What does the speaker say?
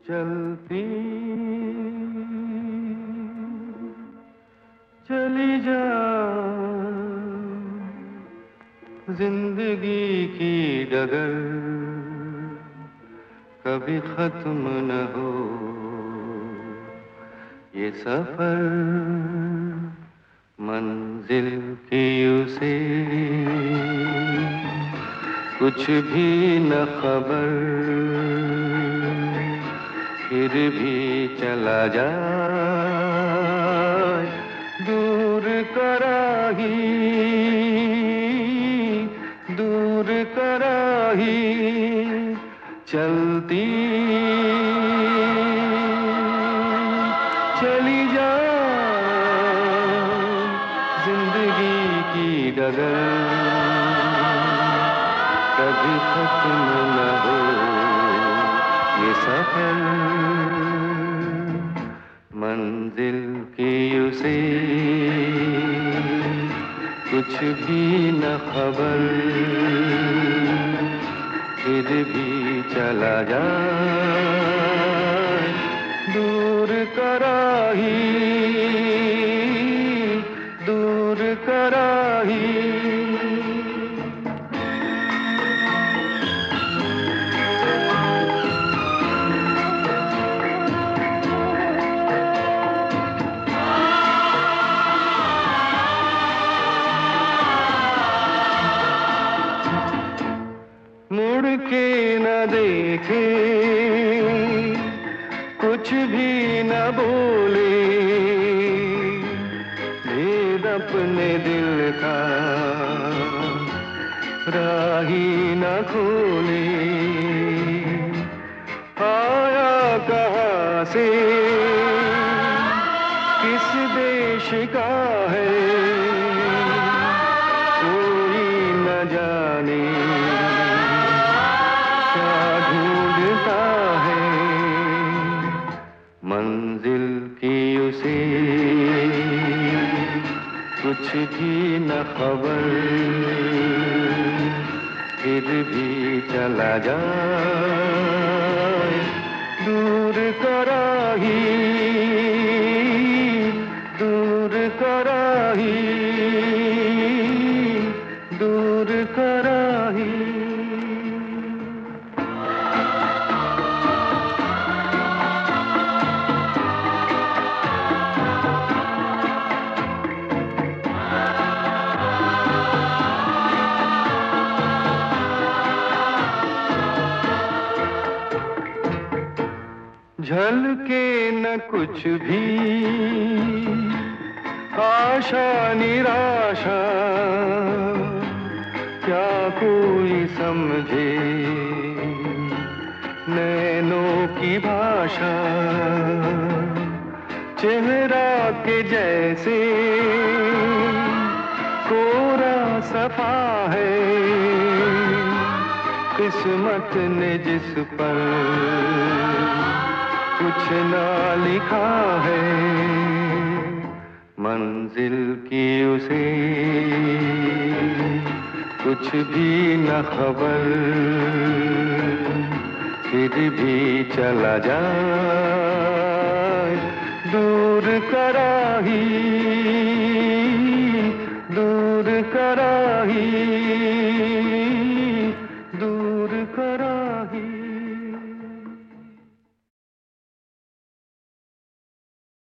चलती चली जा जिंदगी की डगर, कभी खत्म न हो ये सफर। मंजिल की उसे कुछ भी न खबर, फिर भी चला जाए दूर कराही, दूर कराही। चलती चली जा जिंदगी की डगर, कभी खत्म न हो ये सफर। मंजिल की उसे कुछ भी न खबर, फिर भी चला जाए दूर कराही, दूर कराही। मुड़ के न देखे, कुछ भी न बोले, भेद अपने दिल का राही न खोले। आया कहाँ से, किस देश का है, कोई न जाने ढूंढता है। मंजिल की उसे कुछ भी न खबर, फिर भी चला जाए दूर कराही, दूर कराही, दूर कराही। झलके न कुछ भी आशा निराशा, क्या कोई समझे नैनों की भाषा। चेहरा के जैसे कोरा सफा है, किस्मत ने जिस पर कुछ ना लिखा है। मंजिल की उसे कुछ भी न खबर, फिर भी चला जाए दूर कराही,